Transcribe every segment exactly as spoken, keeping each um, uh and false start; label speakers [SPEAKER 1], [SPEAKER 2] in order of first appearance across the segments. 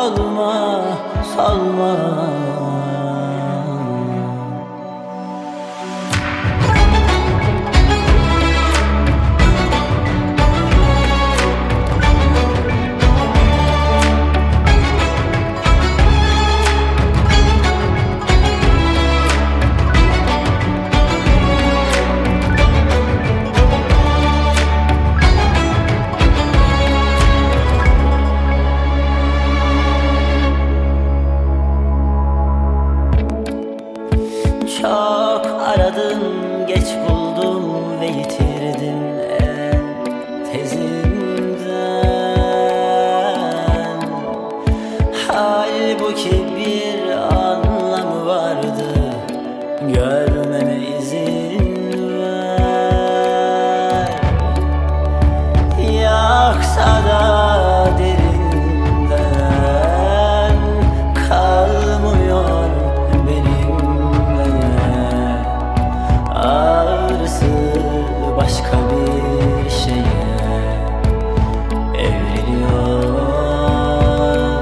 [SPEAKER 1] salma, salma. Çok aradım, geç buldum ve yitirdim en tezinden. Halbuki bir anlamı vardı, görmeme izin ver. Yaksa da derinden kalmıyor başka bir şeye evriliyor.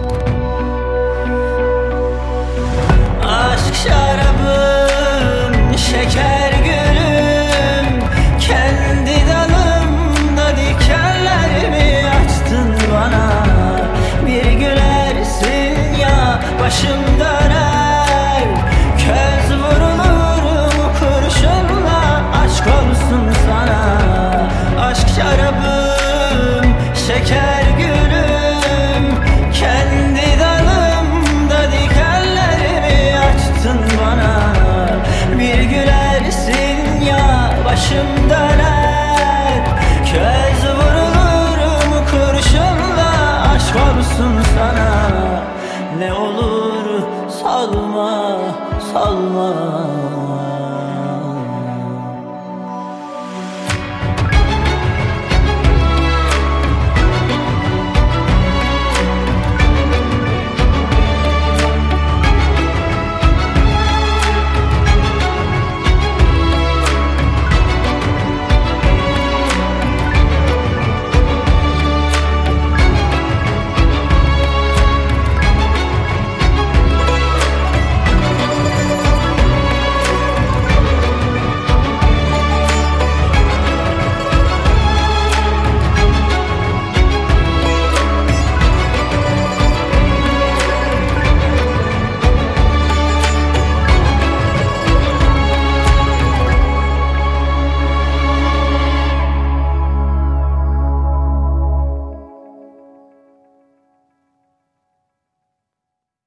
[SPEAKER 1] Aşk şarabım, şeker gülüm, kendi dalımda dikenlerimi açtın bana. Bir gülersin ya başım döner, köz vurulurum kurşunla. Aşk olsun sana, aşk şarabım, şeker gülüm, kendi dalımda dikenlerimi açtın bana. Bir gülersin ya başım döner, köz vurulurum kurşunla. Aşk olsun sana, ne olur salma, salma.